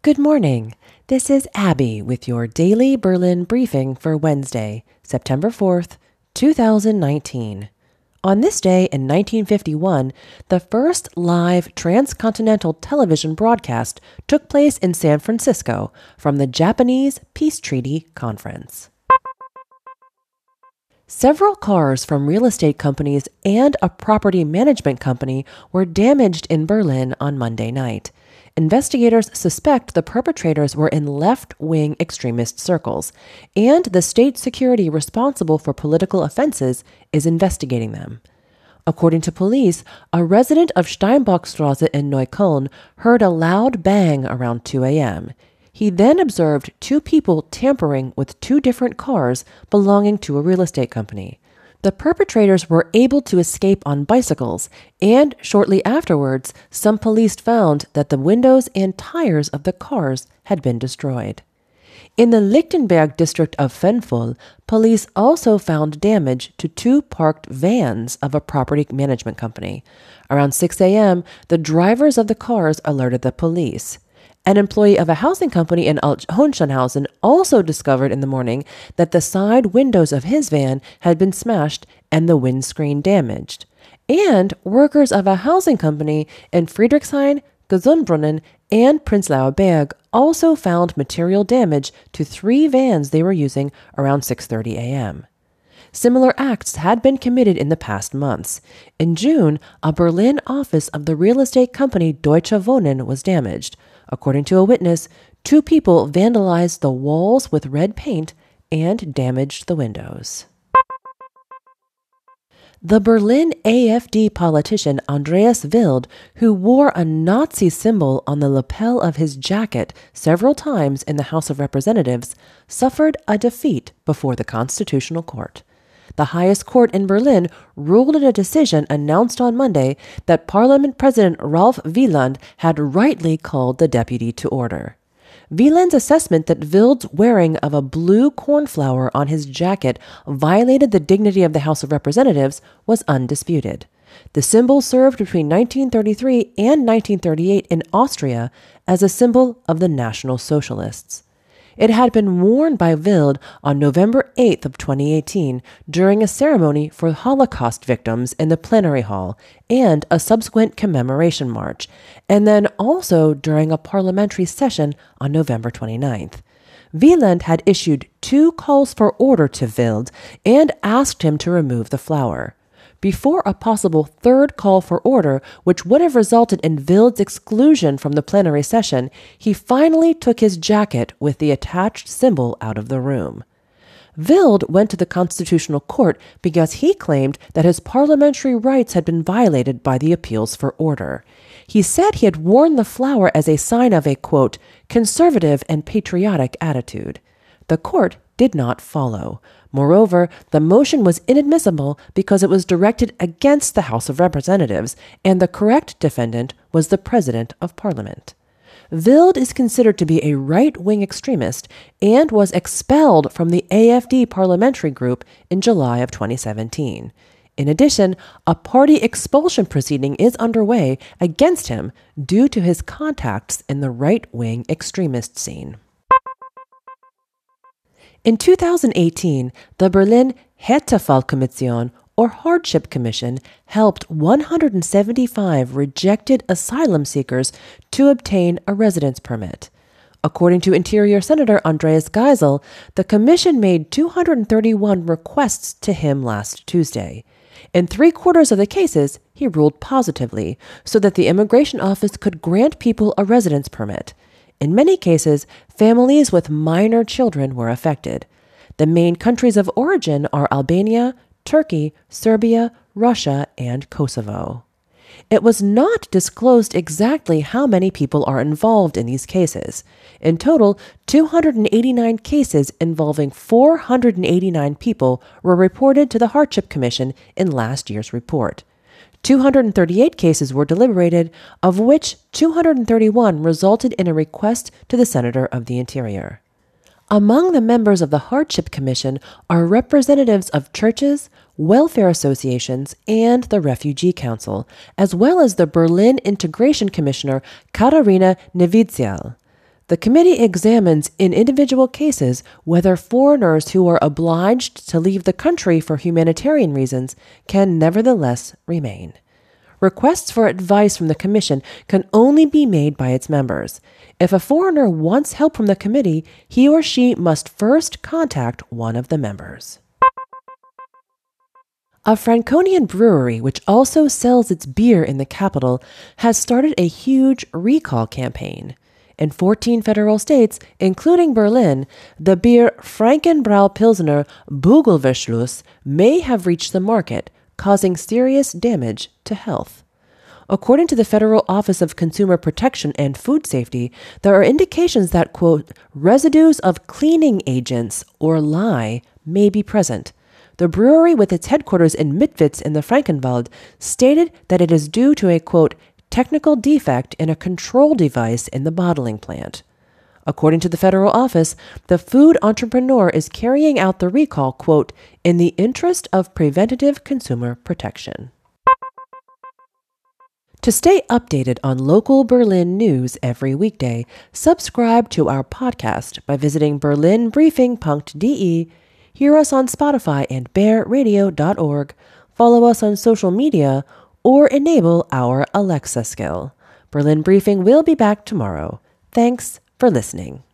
Good morning. This is Abby with your daily Berlin briefing for Wednesday, September 4th, 2019. On this day in 1951, the first live transcontinental television broadcast took place in San Francisco from the Japanese Peace Treaty Conference. Several cars from real estate companies and a property management company were damaged in Berlin on Monday night. Investigators suspect the perpetrators were in left-wing extremist circles, and the state security responsible for political offenses is investigating them. According to police, a resident of Steinbockstraße in Neukölln heard a loud bang around 2 a.m. He then observed two people tampering with two different cars belonging to a real estate company. The perpetrators were able to escape on bicycles, and shortly afterwards, some police found that the windows and tires of the cars had been destroyed. In the Lichtenberg district of Venful, police also found damage to two parked vans of a property management company. Around 6 a.m., the drivers of the cars alerted the police. An employee of a housing company in Hohenschönhausen also discovered in the morning that the side windows of his van had been smashed and the windscreen damaged. And workers of a housing company in Friedrichshain, Gesundbrunnen, and Prenzlauer Berg also found material damage to three vans they were using around 6:30 a.m. Similar acts had been committed in the past months. In June, a Berlin office of the real estate company Deutsche Wohnen was damaged. According to a witness, two people vandalized the walls with red paint and damaged the windows. The Berlin AfD politician Andreas Wild, who wore a Nazi symbol on the lapel of his jacket several times in the House of Representatives, suffered a defeat before the Constitutional Court. The highest court in Berlin ruled in a decision announced on Monday that Parliament President Ralph Wieland had rightly called the deputy to order. Wieland's assessment that Wild's wearing of a blue cornflower on his jacket violated the dignity of the House of Representatives was undisputed. The symbol served between 1933 and 1938 in Austria as a symbol of the National Socialists. It had been worn by Wild on November 8th of 2018 during a ceremony for Holocaust victims in the plenary hall and a subsequent commemoration march, and then also during a parliamentary session on November 29th. Wieland had issued two calls for order to Wild and asked him to remove the flower. Before a possible third call for order, which would have resulted in Wild's exclusion from the plenary session, he finally took his jacket with the attached symbol out of the room. Wild went to the Constitutional Court because he claimed that his parliamentary rights had been violated by the appeals for order. He said he had worn the flower as a sign of a, quote, conservative and patriotic attitude. The court did not follow. Moreover, the motion was inadmissible because it was directed against the House of Representatives, and the correct defendant was the President of Parliament. Wild is considered to be a right-wing extremist and was expelled from the AfD parliamentary group in July of 2017. In addition, a party expulsion proceeding is underway against him due to his contacts in the right-wing extremist scene. In 2018, the Berlin Härtefallkommission, or Hardship Commission, helped 175 rejected asylum seekers to obtain a residence permit. According to Interior Senator Andreas Geisel, the commission made 231 requests to him last Tuesday. In 3/4 of the cases, he ruled positively, so that the immigration office could grant people a residence permit. In many cases, families with minor children were affected. The main countries of origin are Albania, Turkey, Serbia, Russia, and Kosovo. It was not disclosed exactly how many people are involved in these cases. In total, 289 cases involving 489 people were reported to the Hardship Commission in last year's report. 238 cases were deliberated, of which 231 resulted in a request to the Senator of the Interior. Among the members of the Hardship Commission are representatives of churches, welfare associations, and the Refugee Council, as well as the Berlin Integration Commissioner Katharina Nevidzial. The committee examines in individual cases whether foreigners who are obliged to leave the country for humanitarian reasons can nevertheless remain. Requests for advice from the Commission can only be made by its members. If a foreigner wants help from the committee, he or she must first contact one of the members. A Franconian brewery, which also sells its beer in the capital, has started a huge recall campaign. In 14 federal states, including Berlin, the beer Frankenbrau Pilsner Bugelverschluss may have reached the market, causing serious damage to health. According to the Federal Office of Consumer Protection and Food Safety, there are indications that, quote, residues of cleaning agents, or lye, may be present. The brewery, with its headquarters in Mitwitz in the Frankenwald, stated that it is due to a, quote, technical defect in a control device in the bottling plant. According to the federal office, the food entrepreneur is carrying out the recall, quote, in the interest of preventative consumer protection. To stay updated on local Berlin news every weekday, subscribe to our podcast by visiting berlinbriefing.de, hear us on Spotify and bearradio.org, follow us on social media, or enable our Alexa skill. Berlin Briefing will be back tomorrow. Thanks for listening.